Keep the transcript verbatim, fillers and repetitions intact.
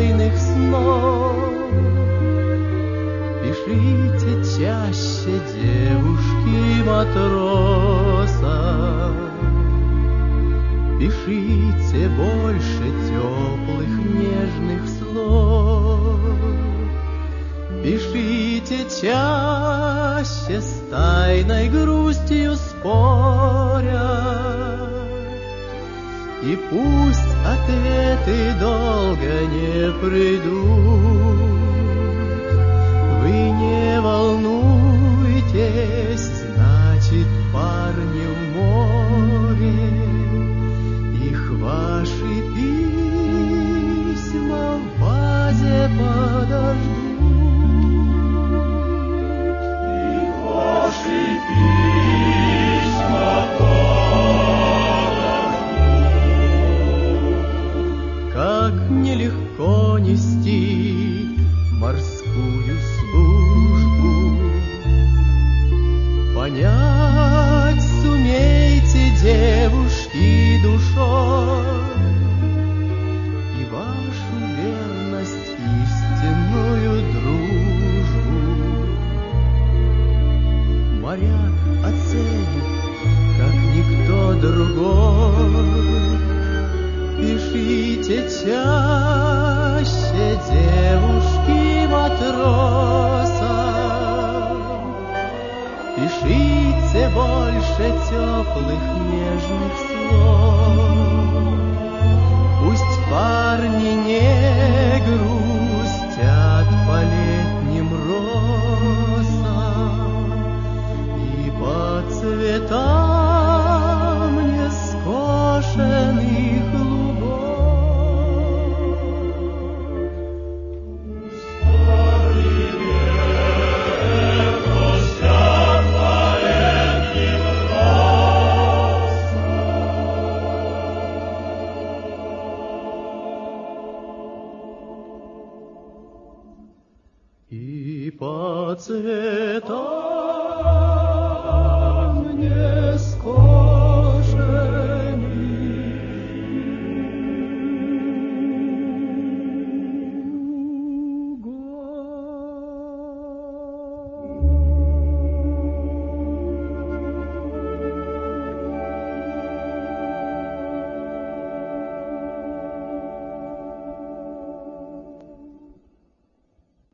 тайных снов. Пишите чаще, девушки-матроса, пишите больше теплых нежных слов. Пишите чаще, с тайной грустью споря, и пусть ответы долго не придут. Вы не волнуйтесь, значит, парни в море, их ваши письма в вазе подождут. Их ваши письма подождут. Как нелегко нести морскую службу, понять сумейте, девушки, душой, и вашу верность, истинную дружбу. Моряк оценит, как никто другой. Пишите чаще, девушки-матросам, пишите больше теплых нежных слов. Пусть парни не грустят по летним росам и по цветам нескошенных лугов. Старый век грустят по летним росам. И по цветам не